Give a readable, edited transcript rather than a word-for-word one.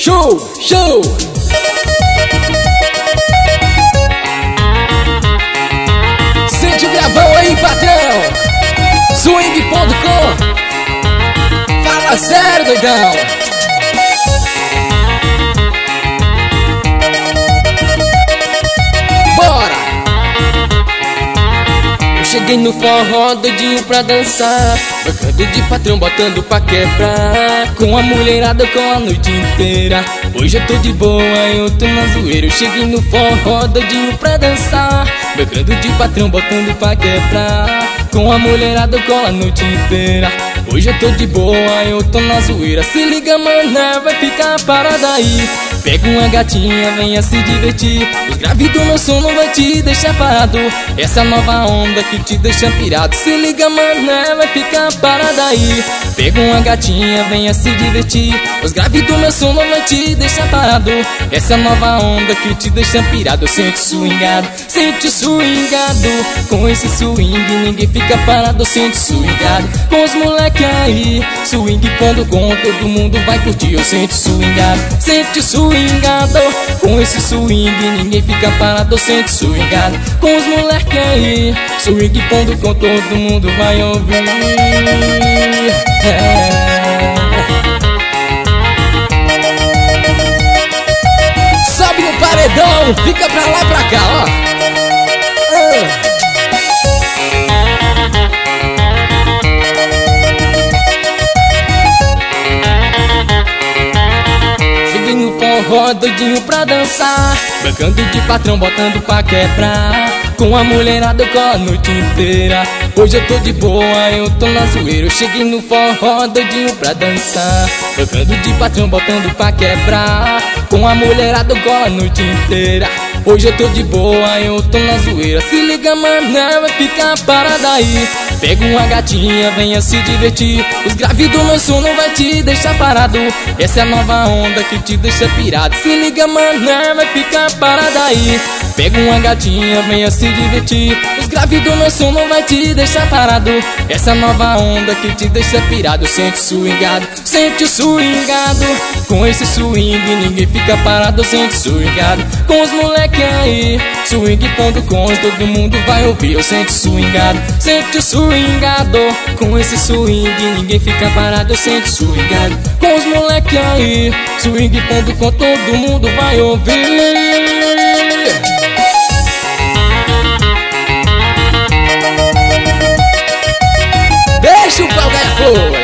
Show, show. Sente o gravão aí, patrão. Swing.com. Fala sério, doidão. Bora. Eu cheguei no forró doidinho pra dançar, tocando de patrão, botando pra quebrar. Com a mulherada com a noite inteira. Hoje eu tô de boa, eu tô na zoeira. Eu cheguei no forró doidinho pra dançar, tocando de patrão, botando pra quebrar. Com a mulherada com a noite inteira. Hoje eu tô de boa, eu tô na zoeira. Se liga, mané, vai ficar parada aí. Pega uma gatinha, venha se divertir. Os graves do meu som não vai te deixar parado. Essa nova onda que te deixa pirado. Se liga, mané, vai ficar parada aí. Pega uma gatinha, venha se divertir. Os graves do meu som não vai te deixar parado. Essa nova onda que te deixa pirado. Sente swingado, sente swingado. Com esse swing ninguém fica parado. Sente swingado com os moleque aí. Swing.com, todo mundo vai curtir. Eu sente swingado, sente swingado. Com esse swing ninguém fica parado. Sente swingado com os moleque aí. Swing.com, todo mundo vai ouvir. Sobe no paredão, fica pra lá pra cá, ó. Cheguei no forró doidinho pra dançar, bancando de patrão, botando pra quebrar. Com a mulherada com a noite inteira. Hoje eu tô de boa, eu tô na zoeira. Eu cheguei no forró doidinho pra dançar, tocando de patrão, botando pra quebrar. Com a mulherada com a noite inteira. Hoje eu tô de boa, eu tô na zoeira. Se liga, mané, vai ficar parada aí. Pega uma gatinha, venha se divertir. Os graves do meu som não vai te deixar parado. Essa é a nova onda que te deixa pirado. Se liga, mané, vai ficar parada aí. Pega uma gatinha, venha se divertir. Os graves do meu som não vai te deixar parado. Essa nova onda que te deixa pirado. Sente swingado, sente swingado. Com esse swing ninguém fica parado. Sente swingado com os moleque aí. Swing.com, todo mundo vai ouvir. Eu sente swingado, sente swingado. Com esse swing ninguém fica parado. Eu sente swingado com os moleque aí. Swing.com, todo mundo vai ouvir. Deixa o pau ganhar fogo.